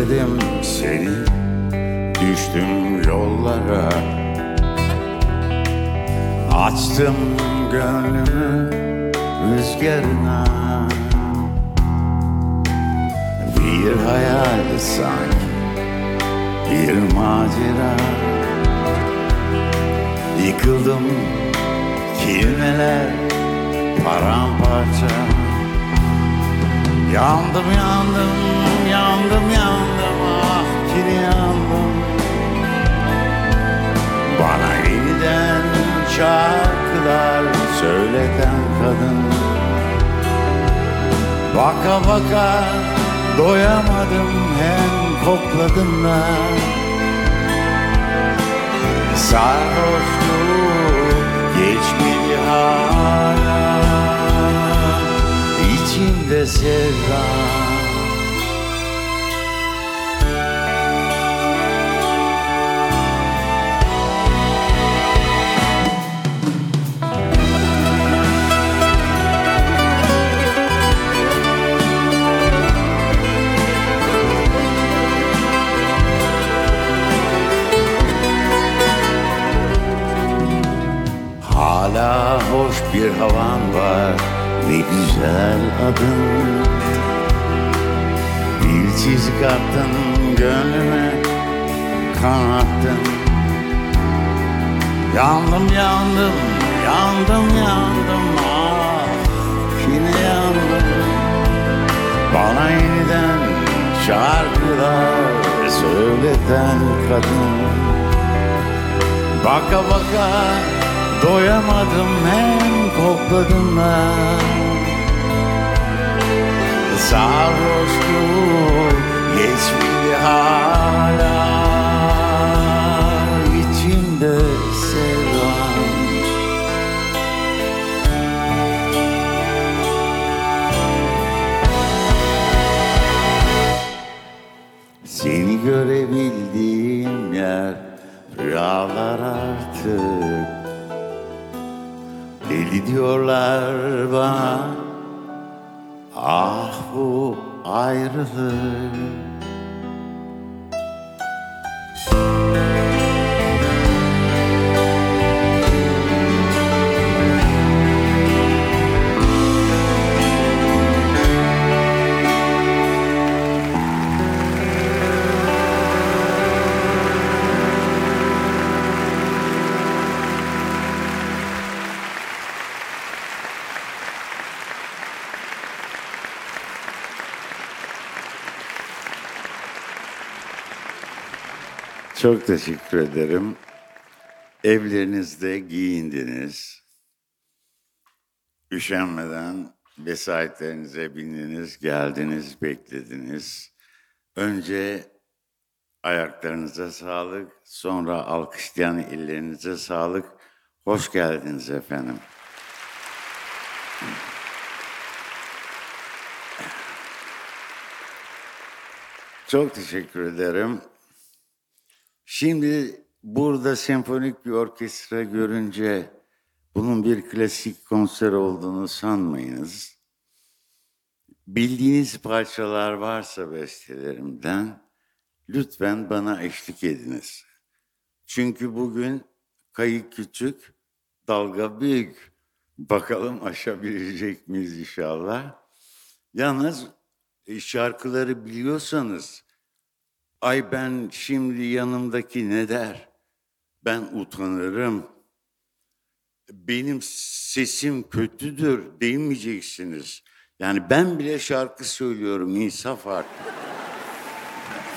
özledim seni, düştüm yollara. Açtım gönlümü rüzgarına. Bir hayal sanki, bir macera. Yıkıldım, kelimeler paramparça. Yandım yandım, yandım yandım, ah yine yandım. Bana yeniden şarkılar söyleten kadın. Baka baka doyamadım, hem kokladım ben. Sarhoşluğu geçmedi hala, İçimde sevdan. Hala hoş bir havan var, ne güzel adın. Bir çizik attın gönlüme, kanattın. Yandım yandım, yandım yandım, ah yine yandım. Bana yeniden şarkılar söyleten kadın. Baka baka doyamadım, hem kokladım ben. Sarhoşluğu geçmedi hala, İçimde sevdan. Seni görebildiğim yer rüyalar artık. Deli diyorlar bana, ah bu ayrılık. Çok teşekkür ederim. Evlerinizde giyindiniz. Üşenmeden vesayetlerinize bindiniz, geldiniz, beklediniz. Önce ayaklarınıza sağlık, sonra alkışlayan ellerinize sağlık. Hoş geldiniz efendim. Çok teşekkür ederim. Şimdi burada senfonik bir orkestra görünce bunun bir klasik konser olduğunu sanmayınız. Bildiğiniz parçalar varsa bestelerimden lütfen bana eşlik ediniz. Çünkü bugün kayık küçük, dalga büyük. Bakalım aşabilecek miyiz inşallah. Yalnız şarkıları biliyorsanız, ay ben şimdi yanımdaki ne der? Ben utanırım. Benim sesim kötüdür demeyeceksiniz. Yani ben bile şarkı söylüyorum, insaf artık.